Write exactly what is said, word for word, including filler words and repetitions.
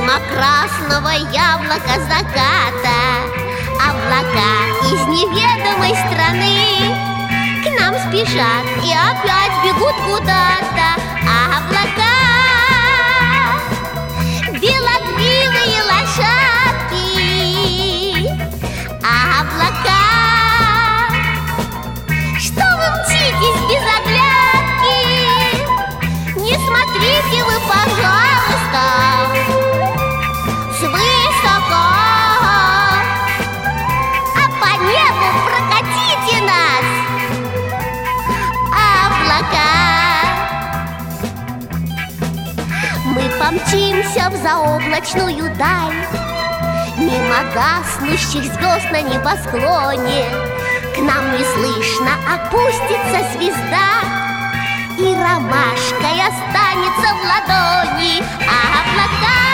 Мимо красного яблока заката облака из неведомой страны к нам спешат и опять бегут куда-то. Облака, белокрылые лошадки. Облака, что вы мчитесь без оглядки? Не смотрите вы, пожалуйста, свысока, а по небу прокатите нас, облака. Мы помчимся в заоблачную даль, мимо гаснущих звезд на небосклоне. К нам неслышно опустится звезда, и ромашкой останется в ладони. А облака